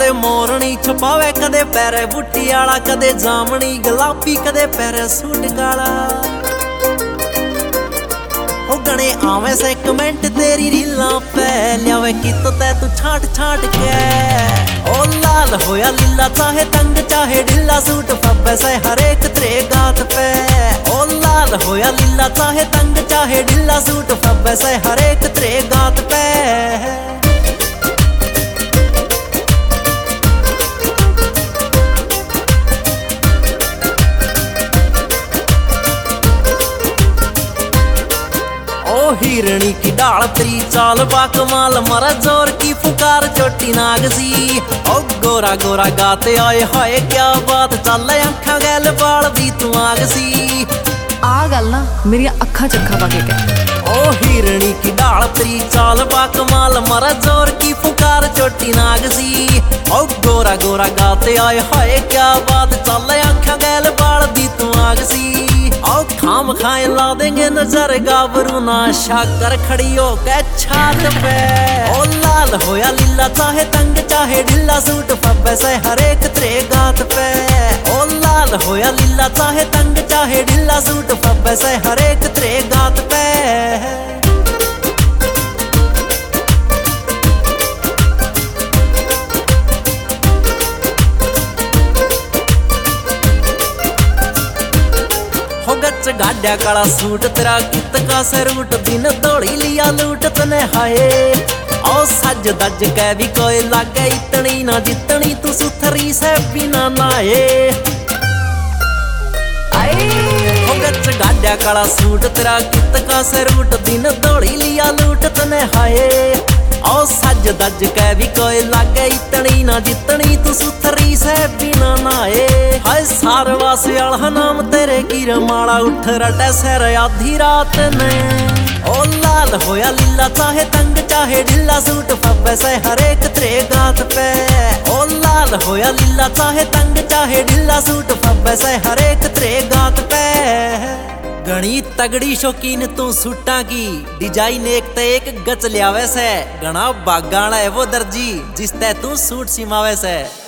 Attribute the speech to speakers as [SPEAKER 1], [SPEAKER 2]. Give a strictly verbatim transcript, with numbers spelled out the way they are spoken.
[SPEAKER 1] कदे मोरनी छुपावे कदे पैरे बूटी आला कदे जामनी गुलाबी कदे पैरे सूट काला हो गणे आवे से कमेंट तेरी रीलां पे लियावे कितो तै तू छाट छाट के ओ लाल होया लीला चाहे तंग चाहे ढिल्ला सूट फब्बे से हरेक तेरे गात पे ओ लाल होया लीला चाहे तंग चाहे ढिल्ला सूट फब्बे से हरेक तेरे गात पे हिरणी की डाल तेरी चाल बाकमाल मरा जोर की पुकार चोटी नाग सी ओ गोरा गोरा गाते आए हाय क्या बात चल अखा गैल बाल दी तू आग सी
[SPEAKER 2] आ गल ना मेरी अखा चखा पा के कह
[SPEAKER 1] ओ हिरणी की डाल तेरी चाल बाकमाल मरा जोर की पुकार चोटी नाग सी ओ गोरा गोरा गाते आए हाय क्या बात चल अखा गैल बाल दी तू आग सी आओ खाम खाए ला देंगे नजर गाबरू ना शाकर खड़ी हो के छात पे ओ लाल होया लीला चाहे तंग चाहे ढिल्ला सूट फब्बे से हरेक तेरे गात पे ओ लाल होया लीला चाहे तंग चाहे ढिल्ला सूट फब्बे से हरेक तेरे गात पे गाड्या काला सूट तेरा कित का सरूट दिन दौड़ी लिया लूट तने हाय ओ सज दज कै भी कोई लागे इतनी ना जितनी तू सुथरी से बिना नाए गाड्या काला सूट तेरा कित का सरूट दिन दौड़ी लिया लूट तने हाय ओ सज दज कै भी कोई लागे इतनी ना जितनी तू सुथरी से बिना नाए हाय सारवा सियाला नाम तेरे की रमाला उठ रटे सर आधी रात ने ओ लाल होया लीला चाहे तंग चाहे ढिल्ला सूट फब्बे से हरेक तेरे गात पे ओ लाल होया लीला चाहे तंग चाहे ढिल्ला सूट फब्बे से हरेक तेरे गात पे घणी तगड़ी शौकीन तू सूटा की डिजाइन एक ते एक गच लियावे से घना बागाना है वो दर्जी जिस ते तू सूट सिमावे से।